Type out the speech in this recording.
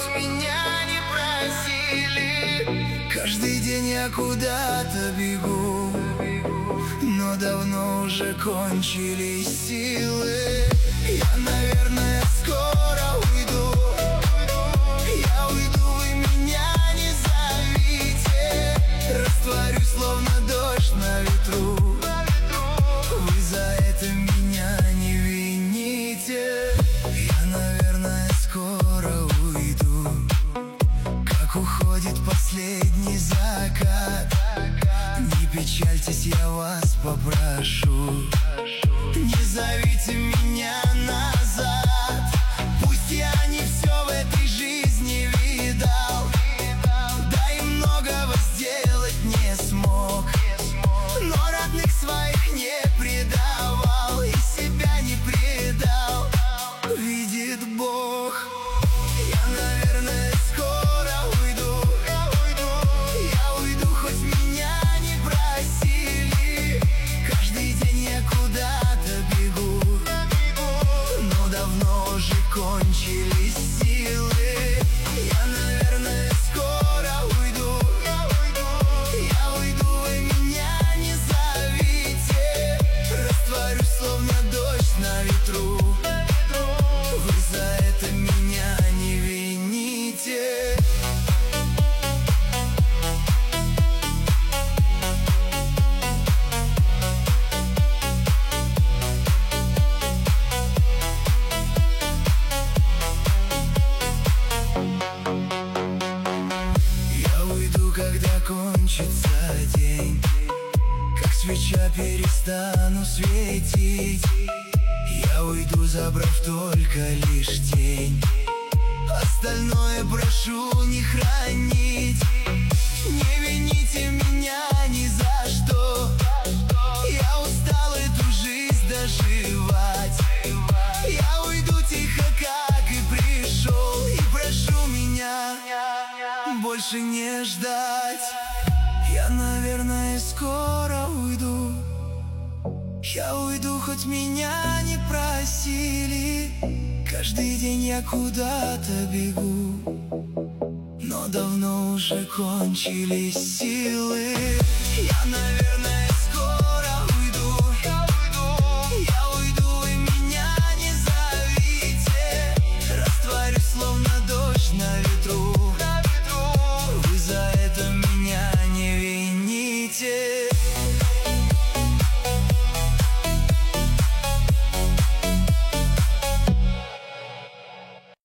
хоть меня не просили. Каждый день я куда-то бегу, но давно уже кончились силы. Я, наверное, скоро уйду. Я уйду, вы меня не зовите. Растворюсь, словно дождь на ветру. Вы за это меня не вините. Я, наверное, скоро уйду, как уходит последний закат. Не печальтесь, я вас попрошу, не зовите меня назад. Пусть я не все в этой жизни видал, да и многого сделать не смог, но родных своих не предавал и себя не предал, видит Бог. Я, наверное, скоро уйду. Я уйду, хоть меня не просили. Каждый день я куда-то бегу, но давно уже кончились силы. Я, наверное, скоро уйду. Я уйду, вы меня не зовите. Растворюсь, словно дождь на ветру. Вы за это меня не вините. Я уйду, когда кончится день, как свеча перестану светить. Я уйду, забрав только лишь тень. Остальное прошу не хранить. Не вините меня ни за что. Я устал эту жизнь доживать. Я уйду тихо, как и пришел, и прошу меня больше не ждать. Я, наверное, скоро уйду. Я уйду, хоть меня не просили. Каждый день я куда-то бегу, но давно уже кончились силы. Я, наверное,